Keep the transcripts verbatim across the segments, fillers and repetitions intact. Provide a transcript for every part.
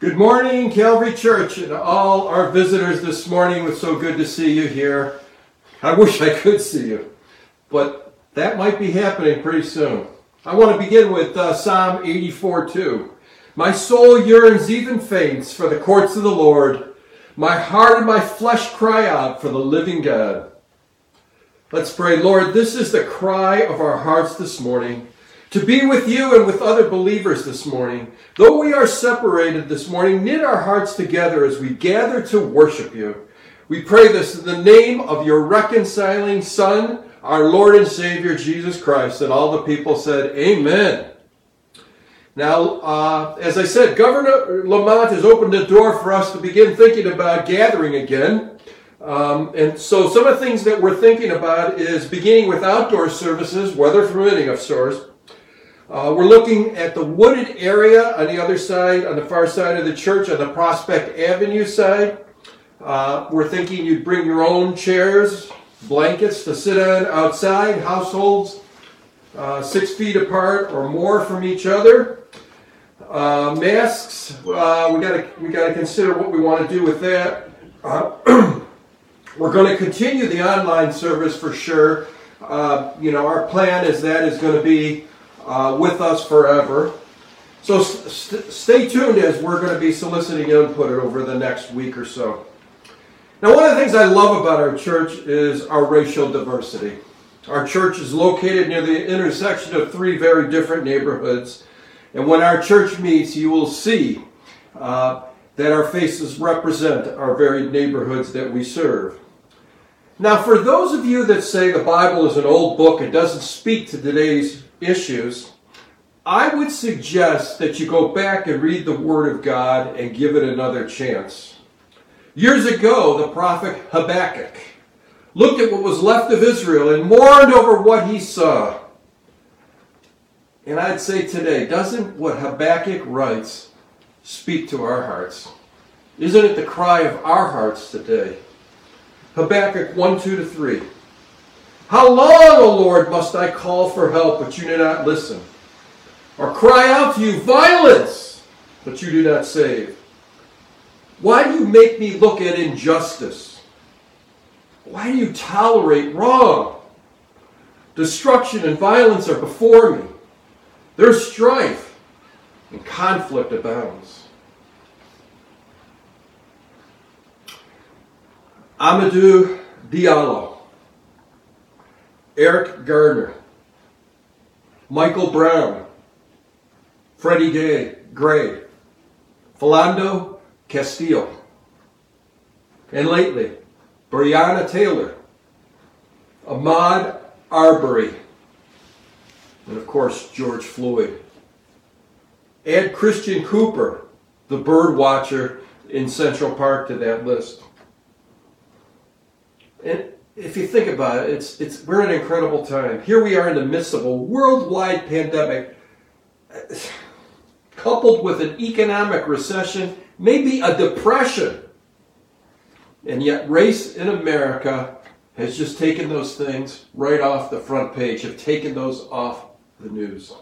Good morning, Calvary Church, and all our visitors this morning. It's so good to see you here. I wish I could see you, but that might be happening pretty soon. I want to begin with uh, Psalm eighty-four two. My soul yearns, even faints, for the courts of the Lord. My heart and my flesh cry out for the living God. Let's pray. Lord, this is the cry of our hearts this morning, to be with you and with other believers this morning. Though we are separated this morning, knit our hearts together as we gather to worship you. We pray this in the name of your reconciling Son, our Lord and Savior, Jesus Christ. And all the people said, Amen. Now, uh, as I said, Governor Lamont has opened the door for us to begin thinking about gathering again. Um, and so some of the things that we're thinking about is beginning with outdoor services, weather permitting, of course. Uh, we're looking at the wooded area on the other side, on the far side of the church, on the Prospect Avenue side. Uh, we're thinking you'd bring your own chairs, blankets to sit on outside, households uh, six feet apart or more from each other. Uh, masks, uh, we gotta we gotta consider what we want to do with that. Uh, we're going to continue the online service for sure. Uh, you know, our plan is that is going to be Uh, with us forever. So st- stay tuned as we're going to be soliciting input over the next week or so. Now, one of the things I love about our church is our racial diversity. Our church is located near the intersection of three very different neighborhoods. And when our church meets, you will see uh, that our faces represent our varied neighborhoods that we serve. Now, for those of you that say the Bible is an old book, it doesn't speak to today's issues, I would suggest that you go back and read the Word of God and give it another chance. Years ago, the prophet Habakkuk looked at what was left of Israel and mourned over what he saw. And I'd say today, doesn't what Habakkuk writes speak to our hearts? Isn't it the cry of our hearts today? Habakkuk one, two to three. How long, O Lord, must I call for help, but you do not listen? Or cry out to you, violence, but you do not save? Why do you make me look at injustice? Why do you tolerate wrong? Destruction and violence are before me. There's strife, and conflict abounds. Amadou Diallo, Eric Gardner, Michael Brown, Freddie Gay, Gray, Philando Castillo, and lately, Breonna Taylor, Ahmaud Arbery, and of course, George Floyd. Add Christian Cooper, the bird watcher in Central Park, to that list. And if you think about it, it's it's we're in an incredible time. Here we are in the midst of a worldwide pandemic, coupled with an economic recession, maybe a depression. And yet race in America has just taken those things right off the front page, have taken those off the news.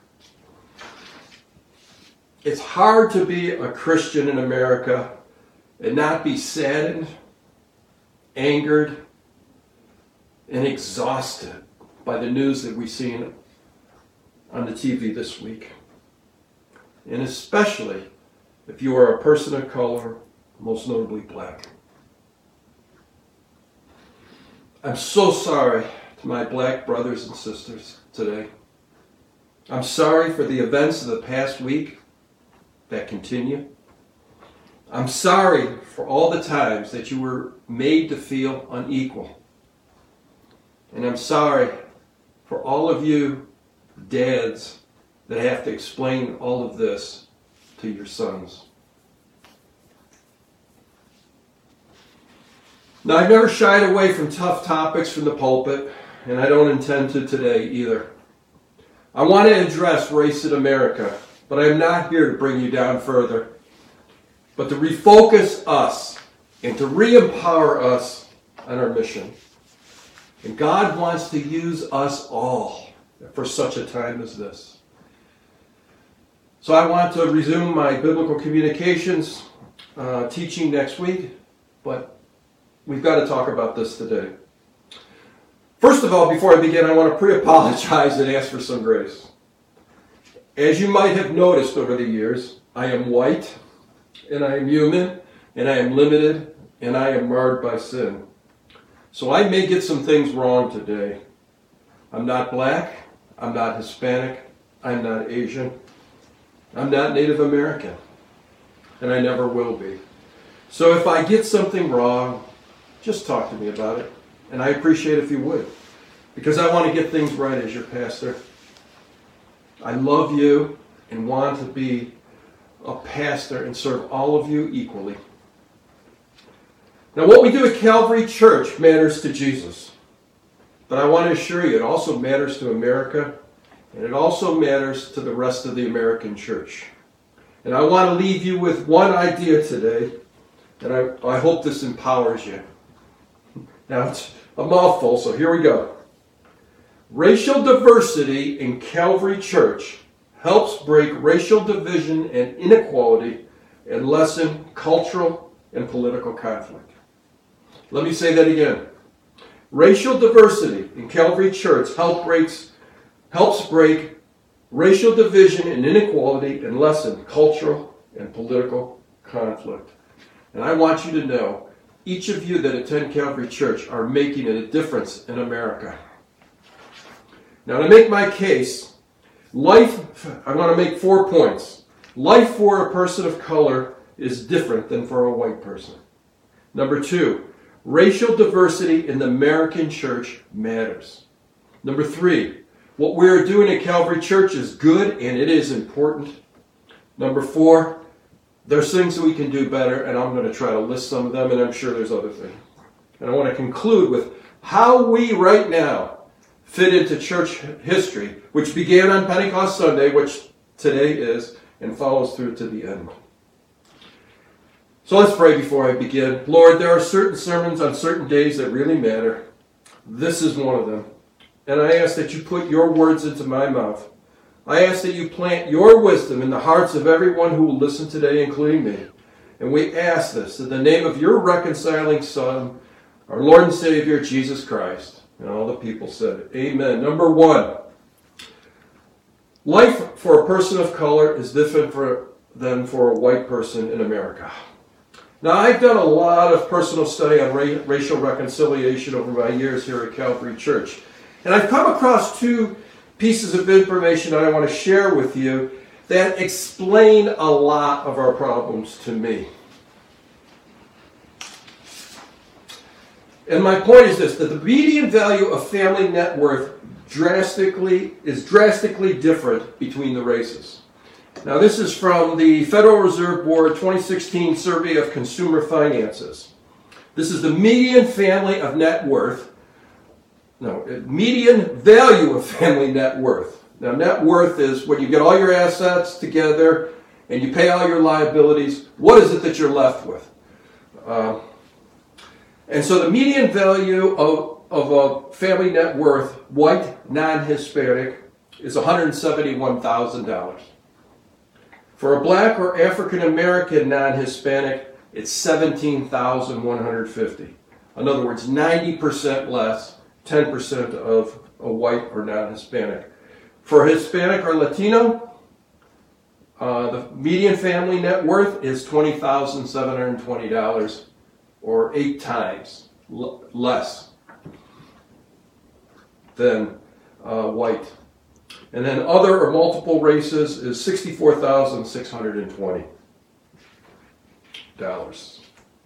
It's hard to be a Christian in America and not be saddened, angered, and exhausted by the news that we've seen on the T V this week. And especially if you are a person of color, most notably black. I'm so sorry to my black brothers and sisters today. I'm sorry for the events of the past week that continue. I'm sorry for all the times that you were made to feel unequal. And I'm sorry for all of you dads that have to explain all of this to your sons. Now, I've never shied away from tough topics from the pulpit, and I don't intend to today either. I want to address race in America, but I'm not here to bring you down further, but to refocus us and to re-empower us on our mission. And God wants to use us all for such a time as this. So I want to resume my biblical communications uh, teaching next week, but we've got to talk about this today. First of all, before I begin, I want to pre-apologize and ask for some grace. As you might have noticed over the years, I am white, and I am human, and I am limited, and I am marred by sin. So I may get some things wrong today. I'm not black, I'm not Hispanic, I'm not Asian, I'm not Native American, and I never will be. So if I get something wrong, just talk to me about it. And I appreciate it if you would, because I want to get things right as your pastor. I love you and want to be a pastor and serve all of you equally. Now, what we do at Calvary Church matters to Jesus. But I want to assure you, it also matters to America, and it also matters to the rest of the American church. And I want to leave you with one idea today, and I, I hope this empowers you. Now, it's a mouthful, so here we go. Racial diversity in Calvary Church helps break racial division and inequality and lessen cultural and political conflict. Let me say that again. Racial diversity in Calvary Church help breaks, helps break racial division and inequality and lessen cultural and political conflict. And I want you to know, each of you that attend Calvary Church are making a difference in America. Now, to make my case, life, I want to make four points. Life for a person of color is different than for a white person. Number two, racial diversity in the American church matters. Number three, what we're doing at Calvary Church is good and it is important. Number four, there's things that we can do better, and I'm going to try to list some of them, and I'm sure there's other things. And I want to conclude with how we right now fit into church history, which began on Pentecost Sunday, which today is, and follows through to the end. So let's pray before I begin. Lord, there are certain sermons on certain days that really matter. This is one of them. And I ask that you put your words into my mouth. I ask that you plant your wisdom in the hearts of everyone who will listen today, including me. And we ask this in the name of your reconciling Son, our Lord and Savior, Jesus Christ. And all the people said, amen. Number one, life for a person of color is different for, than for a white person in America. Now, I've done a lot of personal study on ra- racial reconciliation over my years here at Calvary Church. And I've come across two pieces of information that I want to share with you that explain a lot of our problems to me. And my point is this, that the median value of family net worth drastically is drastically different between the races. Now, this is from the Federal Reserve Board twenty sixteen Survey of Consumer Finances. This is the median family of net worth, no, median value of family net worth. Now, net worth is when you get all your assets together and you pay all your liabilities, what is it that you're left with? Uh, And so the median value of, of a family net worth, white, non-Hispanic, is one hundred seventy-one thousand dollars. For a black or African American non-Hispanic, it's seventeen thousand one hundred fifty dollars. In other words, ninety percent less, ten percent of a white or non-Hispanic. For Hispanic or Latino, uh, the median family net worth is twenty thousand seven hundred twenty dollars. Or eight times l- less than uh, white. And then other or multiple races is sixty-four thousand six hundred twenty dollars.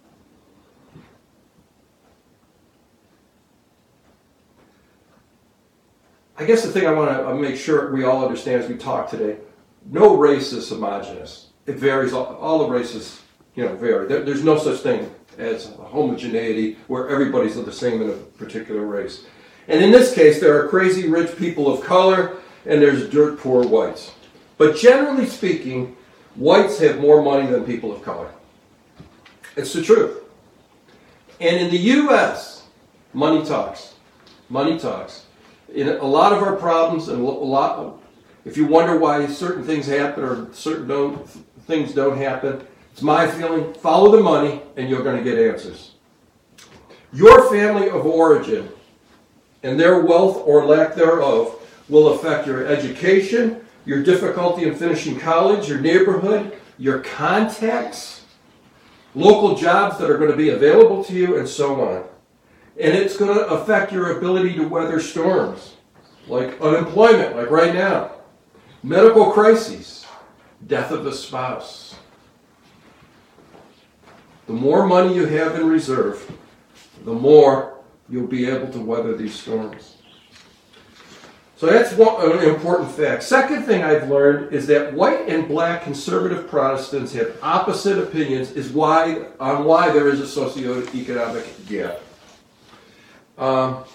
I guess the thing I want to make sure we all understand as we talk today, no race is homogeneous. It varies, all, all the races you know, vary. There, there's no such thing as homogeneity where everybody's the same in a particular race. And in this case, there are crazy rich people of color and there's dirt poor whites. But generally speaking, whites have more money than people of color. It's the truth. And in the U S, money talks. Money talks. In a lot of our problems and a lot, If you wonder why certain things happen or certain don't, things don't happen, it's my feeling, follow the money and you're going to get answers. Your family of origin and their wealth or lack thereof will affect your education, your difficulty in finishing college, your neighborhood, your contacts, local jobs that are going to be available to you, and so on. And it's going to affect your ability to weather storms, like unemployment, like right now, medical crises, death of a spouse. The more money you have in reserve, the more you'll be able to weather these storms. So that's one, an important fact. Second thing I've learned is that white and black conservative Protestants have opposite opinions is why, on why there is a socioeconomic gap. Um,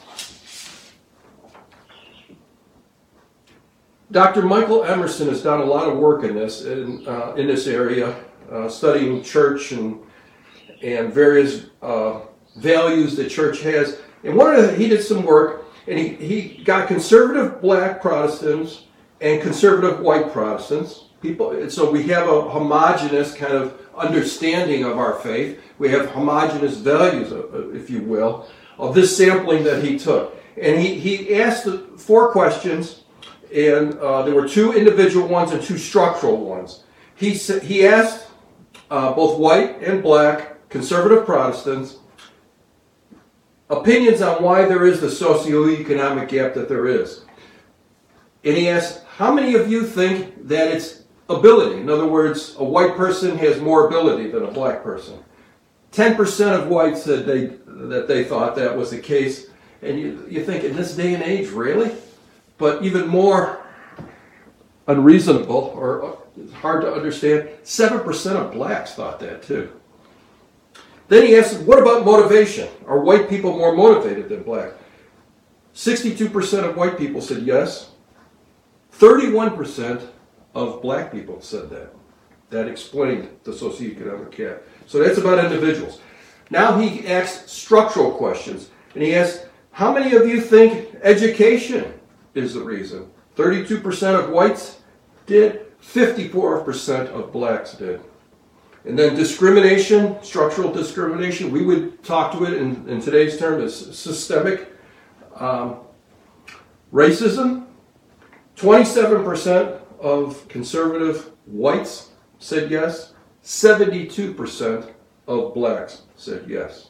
Doctor Michael Emerson has done a lot of work in this in, uh, in this area, uh, studying church and and various uh, values that church has. And one of the, he did some work. And he, he got conservative black Protestants and conservative white Protestants. People, so we have a homogeneous kind of understanding of our faith. We have homogeneous values, if you will, of this sampling that he took. And he, he asked four questions, and uh, there were two individual ones and two structural ones. He, he asked uh, both white and black conservative Protestants opinions on why there is the socioeconomic gap that there is. And he asked, how many of you think that it's ability? In other words, a white person has more ability than a black person. ten percent of whites said they, that they thought that was the case. And you, you think, in this day and age, really? But even more unreasonable or hard to understand, seven percent of blacks thought that too. Then he asked, what about motivation? Are white people more motivated than black? sixty-two percent of white people said yes. thirty-one percent of black people said that. That explained the socioeconomic gap. So that's about individuals. Now he asked structural questions. And he asked, how many of you think education is the reason? thirty-two percent of whites did. fifty-four percent of blacks did. And then discrimination, structural discrimination, we would talk to it in, in today's term as systemic um, racism. twenty-seven percent of conservative whites said yes. seventy-two percent of blacks said yes.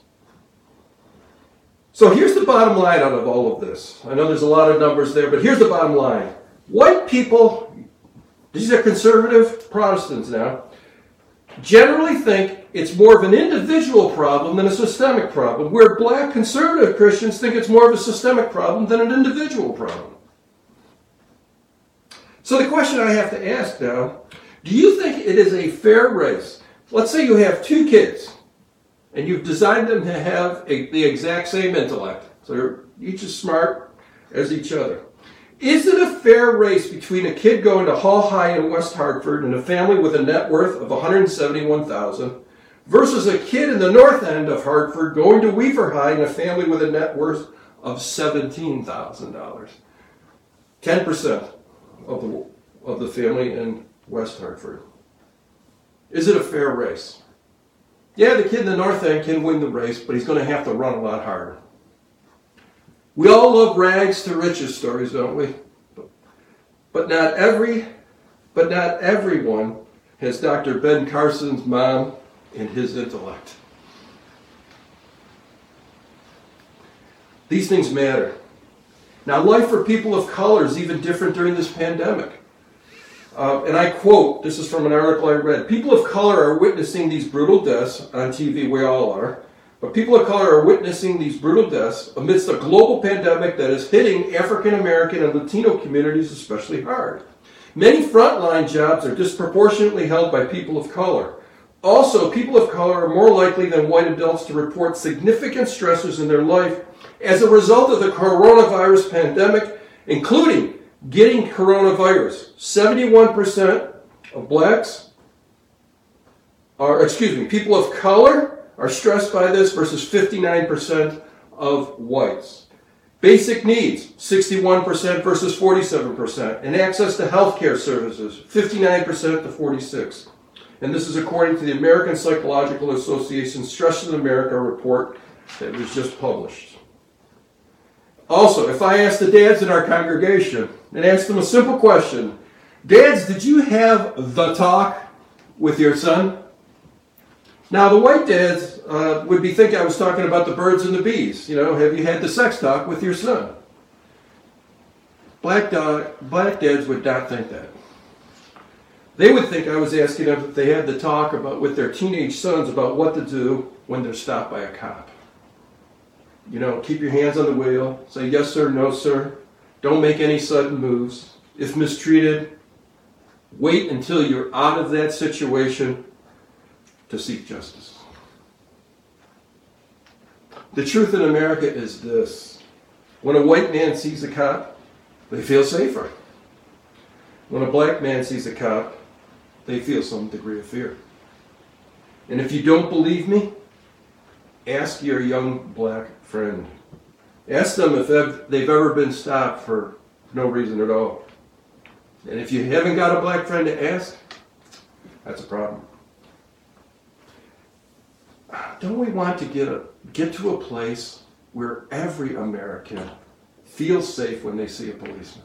So here's the bottom line out of all of this. I know there's a lot of numbers there, but here's the bottom line. White people, these are conservative Protestants now, generally think it's more of an individual problem than a systemic problem, where black conservative Christians think it's more of a systemic problem than an individual problem. So the question I have to ask now, do you think it is a fair race? Let's say you have two kids, and you've designed them to have a, the exact same intellect, so they're each as smart as each other. Is it a fair race between a kid going to Hall High in West Hartford and a family with a net worth of one hundred seventy-one thousand dollars versus a kid in the north end of Hartford going to Weaver High and a family with a net worth of seventeen thousand dollars? ten percent of the, of the family in West Hartford. Is it a fair race? Yeah, the kid in the north end can win the race, but he's going to have to run a lot harder. We all love rags to riches stories, don't we? But not every, but not everyone has Doctor Ben Carson's mom and his intellect. These things matter. Now, life for people of color is even different during this pandemic. Uh, and I quote, this is from an article I read, people of color are witnessing these brutal deaths on T V, we all are. But people of color are witnessing these brutal deaths amidst a global pandemic that is hitting African American and Latino communities especially hard. Many frontline jobs are disproportionately held by people of color. Also, people of color are more likely than white adults to report significant stressors in their life as a result of the coronavirus pandemic, including getting coronavirus. seventy-one percent of blacks are, excuse me, people of color are stressed by this versus fifty-nine percent of whites. Basic needs, sixty-one percent versus forty-seven percent. And access to health care services, fifty-nine percent to forty-six percent. And this is according to the American Psychological Association's Stress in America report that was just published. Also, if I ask the dads in our congregation and ask them a simple question, dads, did you have the talk with your son? Now, the white dads uh, would be thinking I was talking about the birds and the bees. You know, have you had the sex talk with your son? Black, dog, black dads would not think that. They would think I was asking them if they had the talk about with their teenage sons about what to do when they're stopped by a cop. You know, keep your hands on the wheel. Say yes, sir, no, sir. Don't make any sudden moves. If mistreated, wait until you're out of that situation to seek justice. The truth in America is this. When a white man sees a cop, they feel safer. When a black man sees a cop, they feel some degree of fear. And if you don't believe me, ask your young black friend. Ask them if they've ever been stopped for no reason at all. And if you haven't got a black friend to ask, that's a problem. Don't we want to get, a, get to a place where every American feels safe when they see a policeman?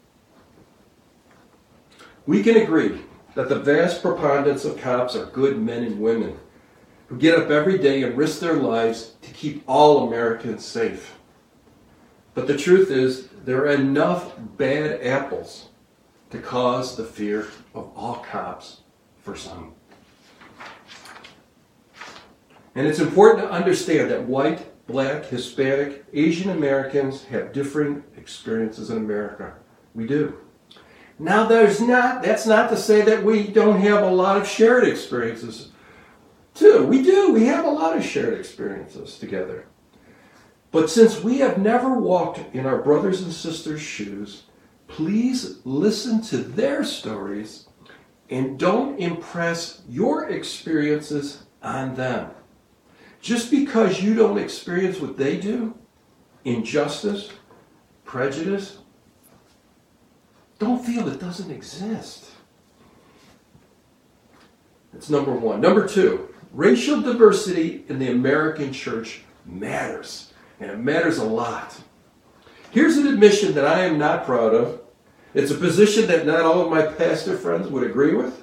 We can agree that the vast preponderance of cops are good men and women who get up every day and risk their lives to keep all Americans safe. But the truth is, there are enough bad apples to cause the fear of all cops for some. And it's important to understand that white, black, Hispanic, Asian Americans have different experiences in America. We do. Now, there's not, that's not to say that we don't have a lot of shared experiences, too. We do. We have a lot of shared experiences together. But since we have never walked in our brothers and sisters' shoes, please listen to their stories and don't impress your experiences on them. Just because you don't experience what they do, injustice, prejudice, don't feel it doesn't exist. That's number one. Number two, racial diversity in the American church matters, and it matters a lot. Here's an admission that I am not proud of. It's a position that not all of my pastor friends would agree with.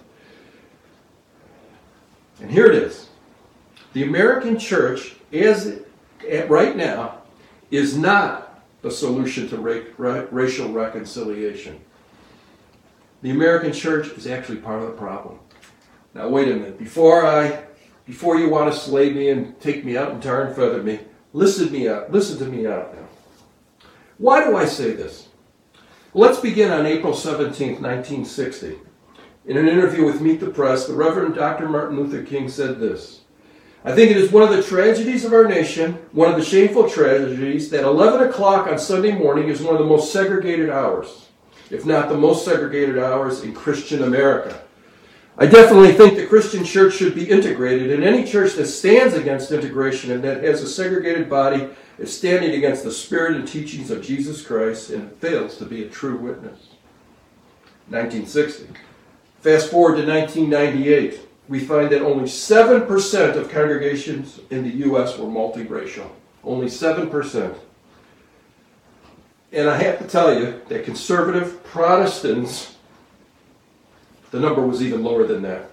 And here it is. The American church, as right now, is not the solution to ra- ra- racial reconciliation. The American church is actually part of the problem. Now, wait a minute. Before I, before you want to slay me and take me out and tar and feather me, listen me out. Listen to me out now. Why do I say this? Well, let's begin on April seventeenth, nineteen sixty. In an interview with Meet the Press, the Reverend Doctor Martin Luther King said this: I think it is one of the tragedies of our nation, one of the shameful tragedies, that eleven o'clock on Sunday morning is one of the most segregated hours, if not the most segregated hours in Christian America. I definitely think the Christian church should be integrated, and any church that stands against integration and that has a segregated body is standing against the spirit and teachings of Jesus Christ and fails to be a true witness. nineteen sixty. Fast forward to nineteen ninety-eight. We find that only seven percent of congregations in the U S were multiracial. Only seven percent. And I have to tell you that conservative Protestants, the number was even lower than that.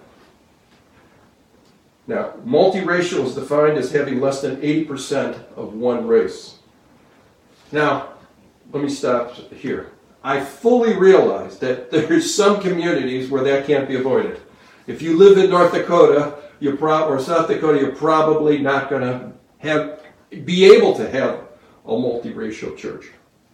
Now, multiracial is defined as having less than eighty percent of one race. Now, let me stop here. I fully realize that there's some communities where that can't be avoided. If you live in North Dakota you're pro- or South Dakota, you're probably not going to have be able to have a multiracial church.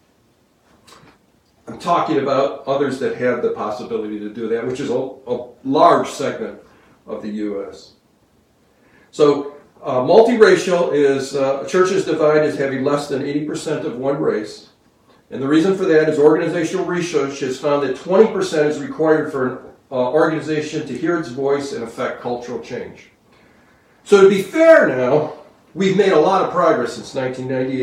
I'm talking about others that have the possibility to do that, which is a, a large segment of the U S. So uh, multiracial is uh, a church is defined as having less than eighty percent of one race. And the reason for that is organizational research has found that twenty percent is required for an uh, organization to hear its voice and affect cultural change. So to be fair now, we've made a lot of progress since nineteen ninety-eight,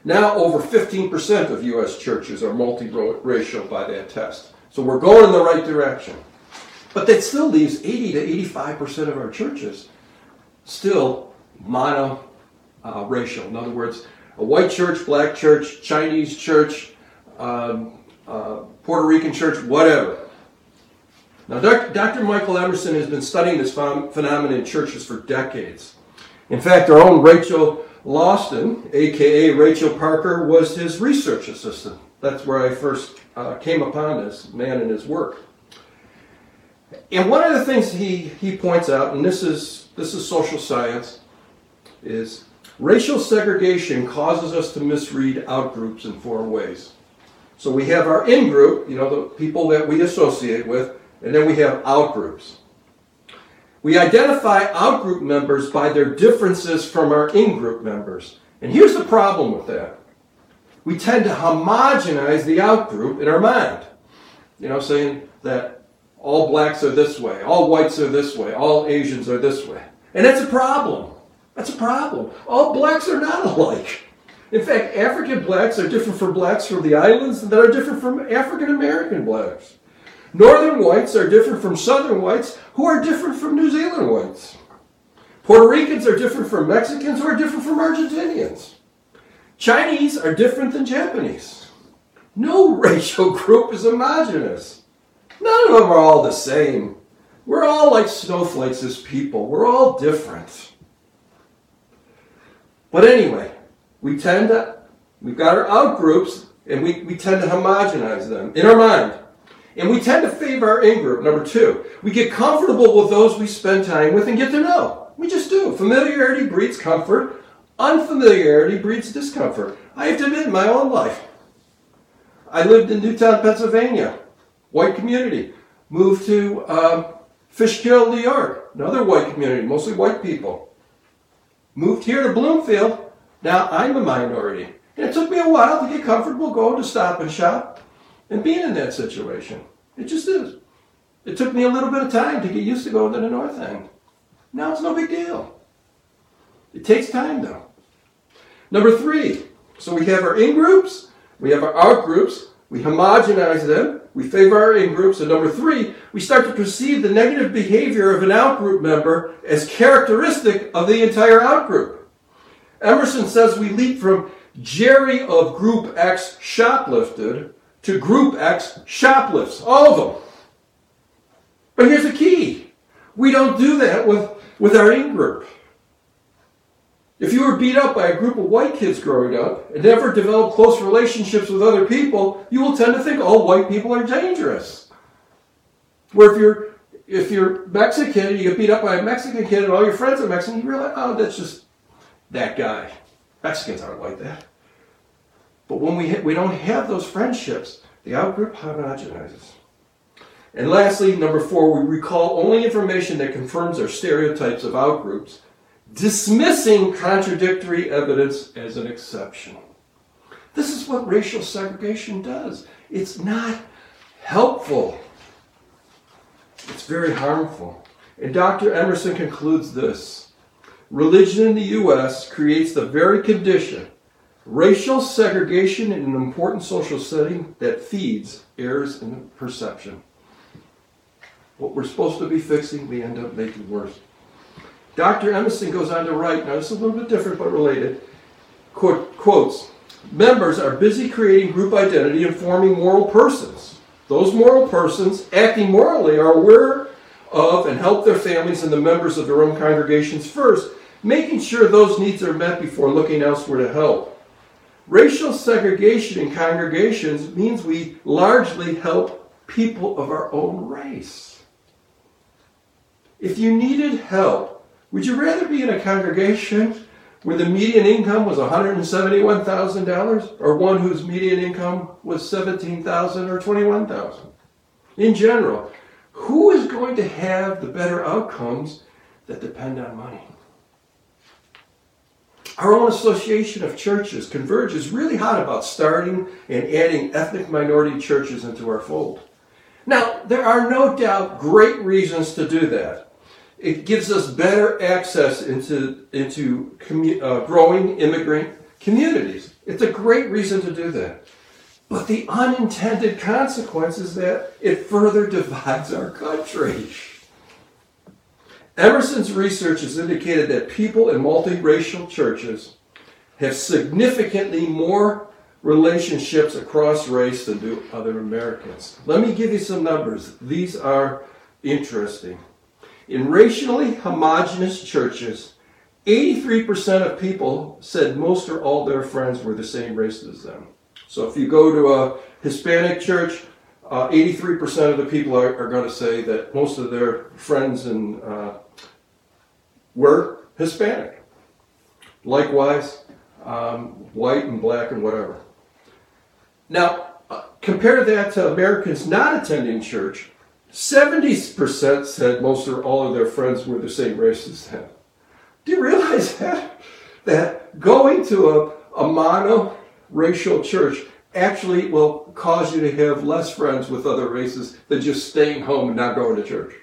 Now over fifteen percent of U S churches are multiracial by that test. So we're going in the right direction. But that still leaves eighty to eighty-five percent of our churches still mono uh, racial. In other words, a white church, black church, Chinese church, um, uh, Puerto Rican church, whatever. Now, Doctor Michael Emerson has been studying this ph- phenomenon in churches for decades. In fact, our own Rachel Lawson, a k a. Rachel Parker, was his research assistant. That's where I first uh, came upon this man and his work. And one of the things he, he points out, and this is, this is social science, is racial segregation causes us to misread outgroups in four ways. So we have our in-group, you know, the people that we associate with, and then we have outgroups. We identify outgroup members by their differences from our in-group members. And here's the problem with that. We tend to homogenize the outgroup in our mind. You know, saying that all blacks are this way, all whites are this way, all Asians are this way. And that's a problem. That's a problem. All blacks are not alike. In fact, African blacks are different from blacks from the islands that are different from African American blacks. Northern whites are different from Southern whites, who are different from New Zealand whites. Puerto Ricans are different from Mexicans, who are different from Argentinians. Chinese are different than Japanese. No racial group is homogeneous. None of them are all the same. We're all like snowflakes as people. We're all different. But anyway, we tend to, we've got our outgroups, and we, we tend to homogenize them in our mind. And we tend to favor our in-group. Number two, we get comfortable with those we spend time with and get to know. We just do. Familiarity breeds comfort. Unfamiliarity breeds discomfort. I have to admit, in my own life, I lived in Newtown, Pennsylvania, white community. Moved to um, Fishkill, New York, another white community, mostly white people. Moved here to Bloomfield. Now I'm a minority. And it took me a while to get comfortable going to Stop and Shop and being in that situation. It just is. It took me a little bit of time to get used to going to the North End. Now it's no big deal. It takes time though. Number three, so we have our in-groups, we have our out-groups, we homogenize them, we favor our in-groups, and number three, we start to perceive the negative behavior of an out-group member as characteristic of the entire out-group. Emerson says we leap from Jerry of Group X shoplifted to Group X shoplifts, all of them. But here's the key. We don't do that with, with our in-group. If you were beat up by a group of white kids growing up and never developed close relationships with other people, you will tend to think all white people are dangerous. Where if you're if you're Mexican and you get beat up by a Mexican kid and all your friends are Mexican, you realize, oh, that's just that guy. Mexicans aren't like that. But when we ha- we don't have those friendships, the out-group homogenizes. And lastly, number four, we recall only information that confirms our stereotypes of out-groups, dismissing contradictory evidence as an exception. This is what racial segregation does. It's not helpful. It's very harmful. And Doctor Emerson concludes this. Religion in the U S creates the very condition, racial segregation in an important social setting, that feeds errors in perception. What we're supposed to be fixing, we end up making worse. Doctor Emerson goes on to write, now this is a little bit different but related, quote, quotes, members are busy creating group identity and forming moral persons. Those moral persons, acting morally, are aware of and help their families and the members of their own congregations first, making sure those needs are met before looking elsewhere to help. Racial segregation in congregations means we largely help people of our own race. If you needed help, would you rather be in a congregation where the median income was one hundred seventy-one thousand dollars or one whose median income was seventeen thousand dollars or twenty-one thousand dollars? In general, who is going to have the better outcomes that depend on money? Our own association of churches, Converge, is really hot about starting and adding ethnic minority churches into our fold. Now, there are no doubt great reasons to do that. It gives us better access into, into commu- uh, growing immigrant communities. It's a great reason to do that. But the unintended consequence is that it further divides our country. Emerson's research has indicated that people in multiracial churches have significantly more relationships across race than do other Americans. Let me give you some numbers. These are interesting. In racially homogenous churches, eighty-three percent of people said most or all their friends were the same race as them. So if you go to a Hispanic church, uh, eighty-three percent of the people are, are going to say that most of their friends and uh, were Hispanic. Likewise, um, white and black and whatever. Now, uh, compare that to Americans not attending church. seventy percent said most or all of their friends were the same race as them. Do you realize that? That going to a, a mono-racial church actually will cause you to have less friends with other races than just staying home and not going to church.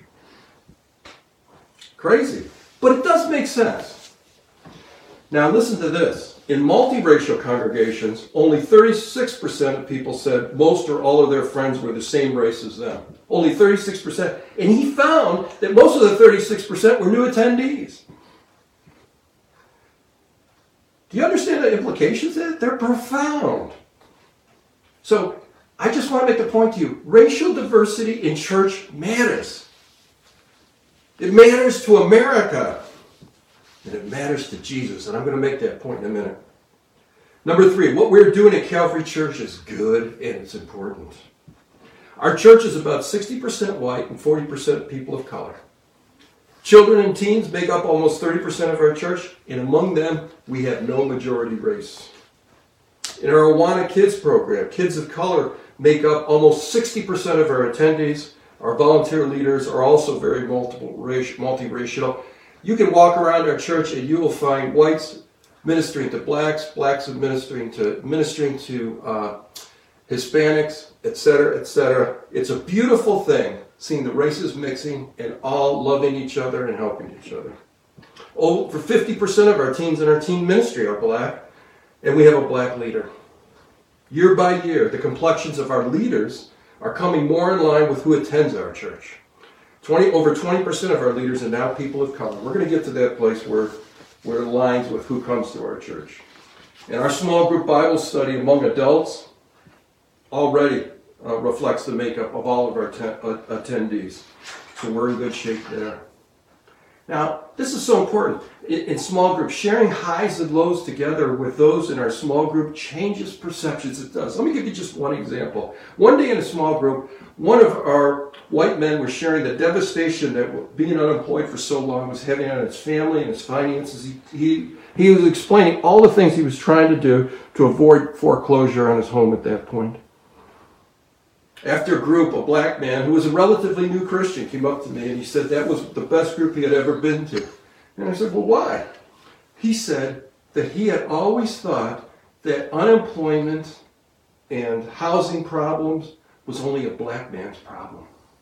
Crazy. But it does make sense. Now listen to this. In multiracial congregations, only thirty-six percent of people said most or all of their friends were the same race as them. Only thirty-six percent. And he found that most of the thirty-six percent were new attendees. Do you understand the implications of that? They're profound. So, I just want to make the point to you. Racial diversity in church matters. It matters to America. And it matters to Jesus. And I'm going to make that point in a minute. Number three, what we're doing at Calvary Church is good and it's important. Our church is about sixty percent white and forty percent people of color. Children and teens make up almost thirty percent of our church, and among them, we have no majority race. In our Awana Kids program, kids of color make up almost sixty percent of our attendees. Our volunteer leaders are also very multiple, multiracial. You can walk around our church and you will find whites ministering to blacks, blacks administering to ministering to uh, Hispanics, et cetera, et cetera. It's a beautiful thing, seeing the races mixing and all loving each other and helping each other. Over fifty percent of our teens in our teen ministry are black, and we have a black leader. Year by year, the complexions of our leaders are coming more in line with who attends our church. twenty, over twenty percent of our leaders are now people of color. We're going to get to that place where, where it aligns with who comes to our church. And our small group Bible study among adults already uh, reflects the makeup of all of our ten, uh, attendees. So we're in good shape there. Now, this is so important. In, in small groups, sharing highs and lows together with those in our small group changes perceptions. It does. Let me give you just one example. One day in a small group, one of our white men was sharing the devastation that being unemployed for so long was having on his family and his finances. He, he, he was explaining all the things he was trying to do to avoid foreclosure on his home at that point. After a group, a black man who was a relatively new Christian came up to me and he said that was the best group he had ever been to. And I said, well, why? He said that he had always thought that unemployment and housing problems was only a black man's problem.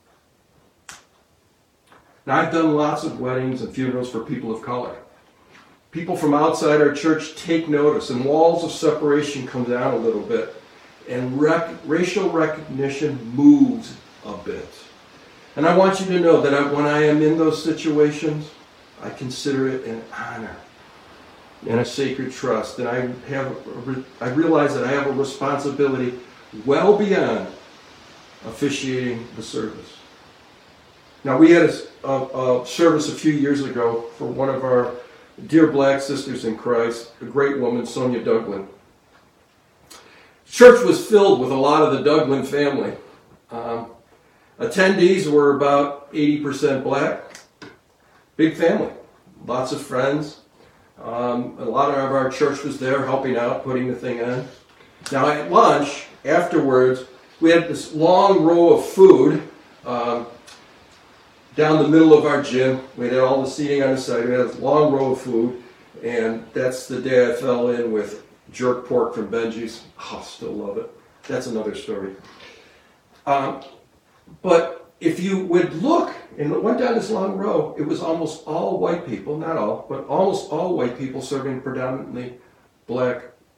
Now, I've done lots of weddings and funerals for people of color. People from outside our church take notice, and walls of separation come down a little bit. And rec- racial recognition moves a bit. And I want you to know that I, when I am in those situations, I consider it an honor and a sacred trust. And I have, a, I realize that I have a responsibility well beyond officiating the service. Now, we had a, a, a service a few years ago for one of our dear black sisters in Christ, a great woman, Sonia Douglin. Church was filled with a lot of the Douglin family. Um, attendees were about eighty percent black. Big family. Lots of friends. Um, a lot of our church was there helping out, putting the thing on. Now at lunch, afterwards, we had this long row of food um, down the middle of our gym. We had all the seating on the side. We had this long row of food. And that's the day I fell in with jerk pork from Benji's. Oh, still love it. That's another story. Um, but if you would look and went down this long row, it was almost all white people, not all, but almost all white people serving predominantly black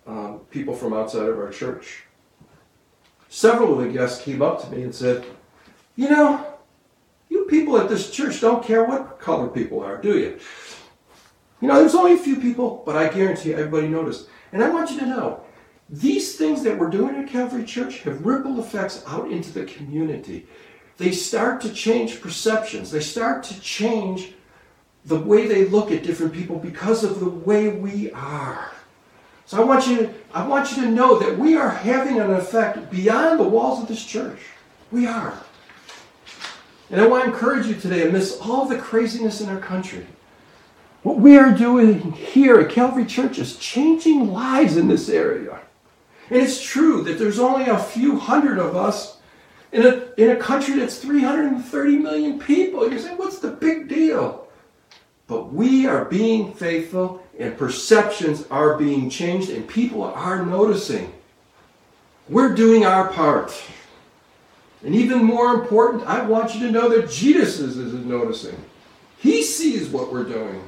um, people from outside of our church. Several of the guests came up to me and said, you know, you people at this church don't care what color people are, do you? You know, there's only a few people, but I guarantee everybody noticed. And I want you to know, these things that we're doing at Calvary Church have ripple effects out into the community. They start to change perceptions. They start to change the way they look at different people because of the way we are. So I want you to, I want you to know that we are having an effect beyond the walls of this church. We are. And I want to encourage you today, amidst all the craziness in our country, what we are doing here at Calvary Church is changing lives in this area. And it's true that there's only a few hundred of us in a, in a country that's three hundred thirty million people. And you're saying, what's the big deal? But we are being faithful, and perceptions are being changed, and people are noticing. We're doing our part. And even more important, I want you to know that Jesus is, is noticing. He sees what we're doing.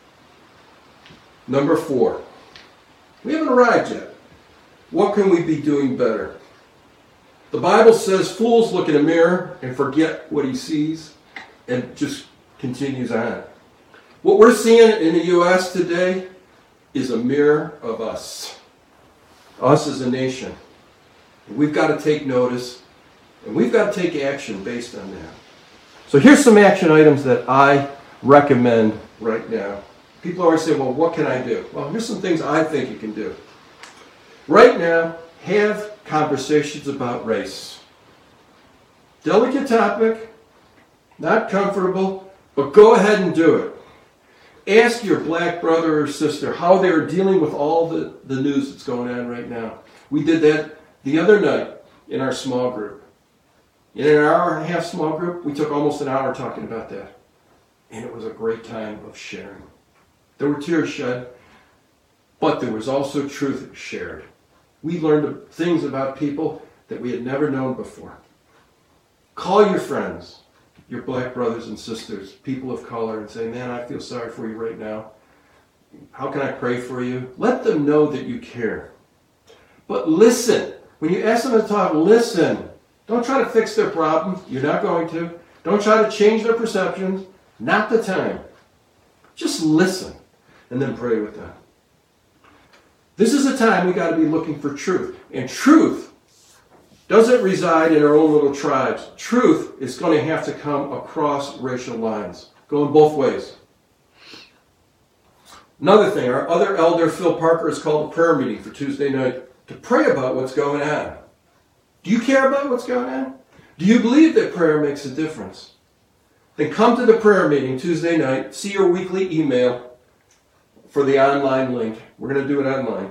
Number four, we haven't arrived yet. What can we be doing better? The Bible says fools look in a mirror and forget what he sees, and just continues on. What we're seeing in the U S today is a mirror of us. Us as a nation. And we've got to take notice, and we've got to take action based on that. So here's some action items that I recommend right now. People always say, well, what can I do? Well, here's some things I think you can do. Right now, have conversations about race. Delicate topic, not comfortable, but go ahead and do it. Ask your black brother or sister how they're dealing with all the, the news that's going on right now. We did that the other night in our small group. In an hour and a half small group, we took almost an hour talking about that. And it was a great time of sharing. There were tears shed, but there was also truth shared. We learned things about people that we had never known before. Call your friends, your black brothers and sisters, people of color, and say, man, I feel sorry for you right now. How can I pray for you? Let them know that you care. But listen. When you ask them to talk, listen. Don't try to fix their problem. You're not going to. Don't try to change their perceptions. Not the time. Just listen and then pray with them. This is a time we got to be looking for truth. And truth doesn't reside in our own little tribes. Truth is going to have to come across racial lines, going both ways. Another thing, our other elder, Phil Parker, has called a prayer meeting for Tuesday night to pray about what's going on. Do you care about what's going on? Do you believe that prayer makes a difference? Then come to the prayer meeting Tuesday night, see your weekly email for the online link. We're going to do it online.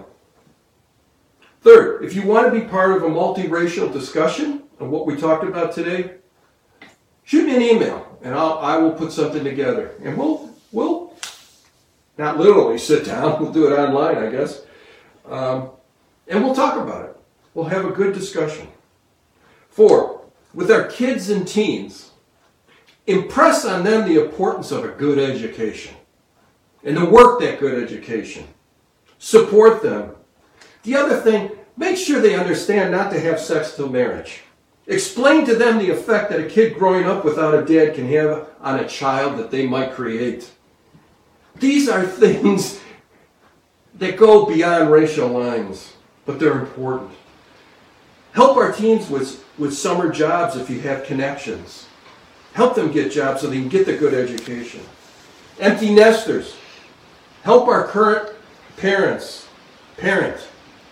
Third, if you want to be part of a multiracial discussion of what we talked about today, shoot me an email and I'll, I will put something together. And we'll, we'll not literally sit down, we'll do it online, I guess. Um, and we'll talk about it. We'll have a good discussion. Four, with our kids and teens, impress on them the importance of a good education and to work that good education. Support them. The other thing, make sure they understand not to have sex till marriage. Explain to them the effect that a kid growing up without a dad can have on a child that they might create. These are things that go beyond racial lines, but they're important. Help our teens with, with summer jobs if you have connections. Help them get jobs so they can get the good education. Empty nesters. Help our current parents parent.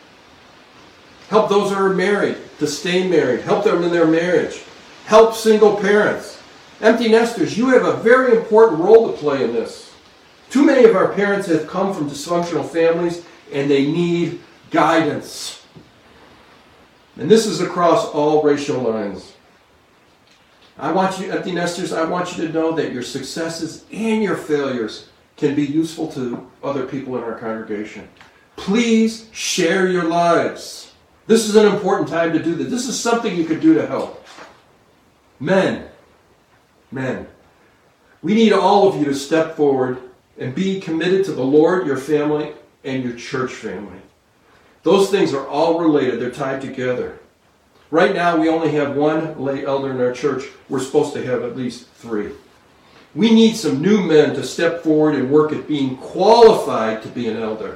Help those who are married to stay married. Help them in their marriage. Help single parents. Empty nesters, you have a very important role to play in this. Too many of our parents have come from dysfunctional families and they need guidance. And this is across all racial lines. I want you, empty nesters, I want you to know that your successes and your failures can be useful to other people in our congregation. Please share your lives. This is an important time to do this. This is something you could do to help. Men, men, we need all of you to step forward and be committed to the Lord, your family, and your church family. Those things are all related. They're tied together. Right now, we only have one lay elder in our church. We're supposed to have at least three. We need some new men to step forward and work at being qualified to be an elder.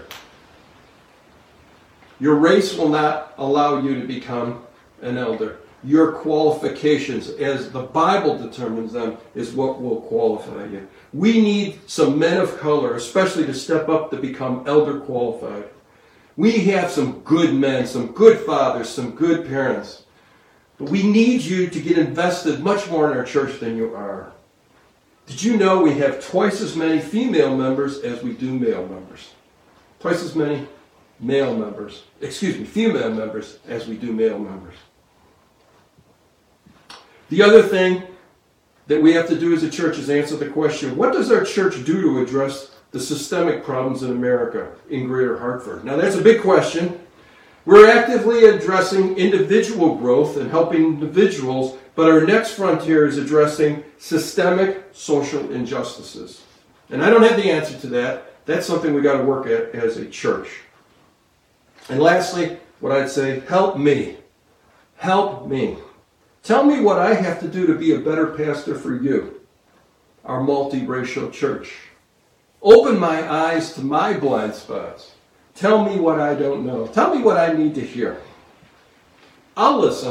Your race will not allow you to become an elder. Your qualifications, as the Bible determines them, is what will qualify you. We need some men of color, especially to step up to become elder qualified. We have some good men, some good fathers, some good parents. But we need you to get invested much more in our church than you are. Did you know we have twice as many female members as we do male members? Twice as many male members, excuse me, female members as we do male members. The other thing that we have to do as a church is answer the question, what does our church do to address the systemic problems in America, in Greater Hartford? Now that's a big question. We're actively addressing individual growth and helping individuals, but our next frontier is addressing systemic social injustices. And I don't have the answer to that. That's something we got to work at as a church. And lastly, what I'd say, help me. Help me. Tell me what I have to do to be a better pastor for you, our multiracial church. Open my eyes to my blind spots. Tell me what I don't know. Tell me what I need to hear. I'll listen.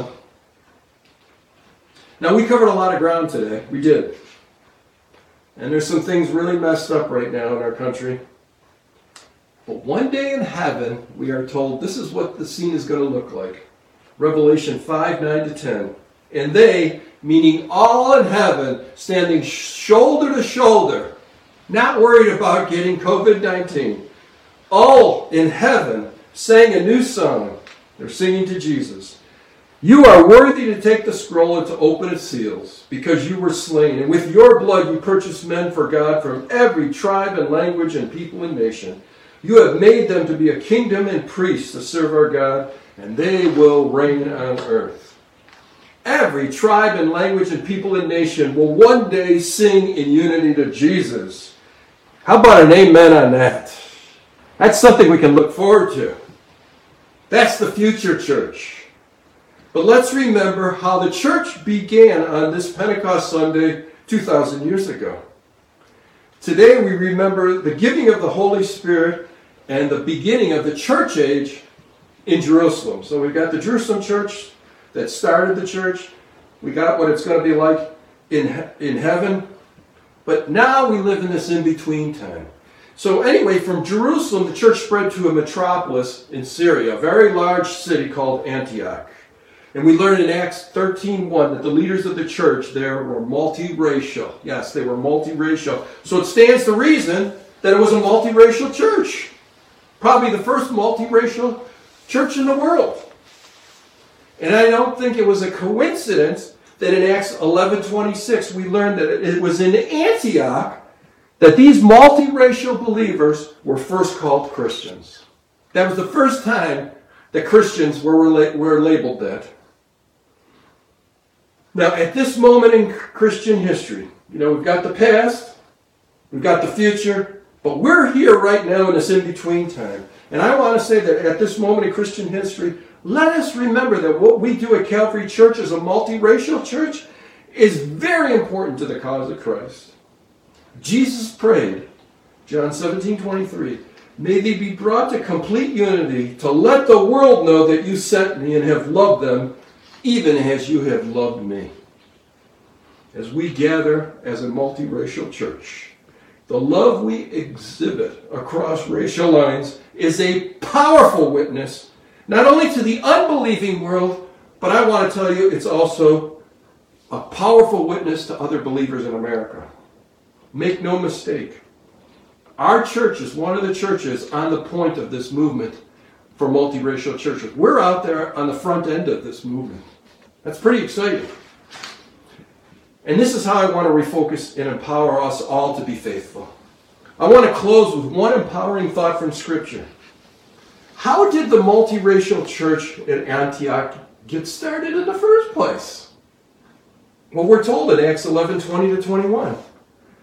Now, we covered a lot of ground today. We did. And there's some things really messed up right now in our country. But one day in heaven, we are told this is what the scene is going to look like. Revelation five, nine to ten. And they, meaning all in heaven, standing shoulder to shoulder, not worried about getting covid nineteen, all in heaven sang a new song. They're singing to Jesus. You are worthy to take the scroll and to open its seals, because you were slain, and with your blood you purchased men for God from every tribe and language and people and nation. You have made them to be a kingdom and priests to serve our God, and they will reign on earth. Every tribe and language and people and nation will one day sing in unity to Jesus. How about an amen on that? That's something we can look forward to. That's the future church. But let's remember how the church began on this Pentecost Sunday two thousand years ago. Today we remember the giving of the Holy Spirit and the beginning of the church age in Jerusalem. So we've got the Jerusalem church that started the church. We got what it's going to be like in, in heaven. But now we live in this in-between time. So anyway, from Jerusalem, the church spread to a metropolis in Syria, a very large city called Antioch. And we learn in Acts thirteen one that the leaders of the church there were multiracial. Yes, they were multiracial. So it stands to reason that it was a multiracial church. Probably the first multiracial church in the world. And I don't think it was a coincidence that in Acts eleven twenty-six we learned that it was in Antioch that these multiracial believers were first called Christians. That was the first time that Christians were, were labeled that. Now, at this moment in Christian history, you know, we've got the past, we've got the future, but we're here right now in this in-between time. And I want to say that at this moment in Christian history, let us remember that what we do at Calvary Church as a multiracial church is very important to the cause of Christ. Jesus prayed, John seventeen twenty-three, may they be brought to complete unity to let the world know that you sent me and have loved them even as you have loved me. As we gather as a multiracial church, the love we exhibit across racial lines is a powerful witness, not only to the unbelieving world, but I want to tell you it's also a powerful witness to other believers in America. Make no mistake, our church is one of the churches on the point of this movement for multiracial churches. We're out there on the front end of this movement. That's pretty exciting. And this is how I want to refocus and empower us all to be faithful. I want to close with one empowering thought from Scripture. How did the multiracial church at Antioch get started in the first place? Well, we're told in Acts eleven twenty to twenty-one.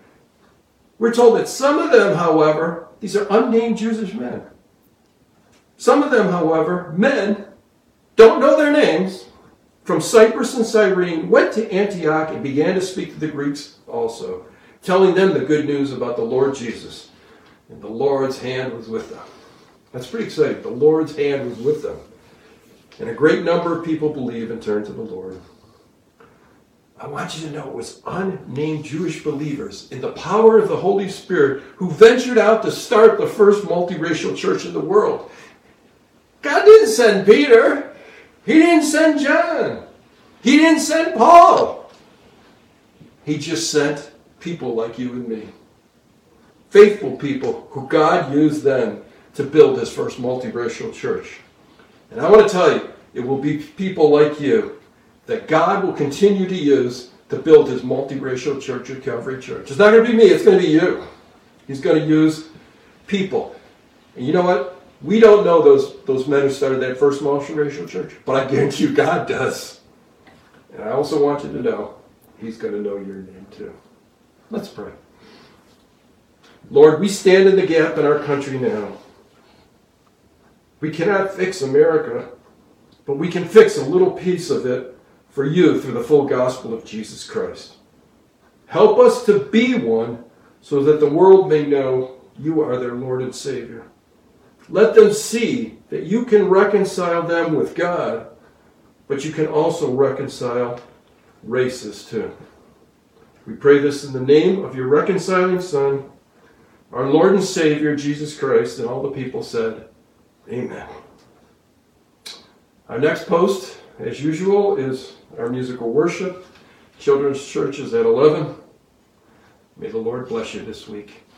We're told that some of them, however, these are unnamed Jewish men, Some of them, however, men, don't know their names, from Cyprus and Cyrene, went to Antioch and began to speak to the Greeks also, telling them the good news about the Lord Jesus. And the Lord's hand was with them. That's pretty exciting. The Lord's hand was with them. And a great number of people believed and turned to the Lord. I want you to know it was unnamed Jewish believers in the power of the Holy Spirit who ventured out to start the first multiracial church in the world. God didn't send Peter. He didn't send John. He didn't send Paul. He just sent people like you and me. Faithful people who God used then to build his first multiracial church. And I want to tell you, it will be people like you that God will continue to use to build his multiracial church at Calvary Church. It's not going to be me, it's going to be you. He's going to use people. And you know what? We don't know those, those men who started that first multiracial church, but I guarantee you God does. And I also want you to know he's going to know your name too. Let's pray. Lord, we stand in the gap in our country now. We cannot fix America, but we can fix a little piece of it for you through the full gospel of Jesus Christ. Help us to be one so that the world may know you are their Lord and Savior. Let them see that you can reconcile them with God, but you can also reconcile races too. We pray this in the name of your reconciling Son, our Lord and Savior, Jesus Christ, and all the people said, Amen. Our next post, as usual, is our musical worship. Children's Church is at eleven. May the Lord bless you this week.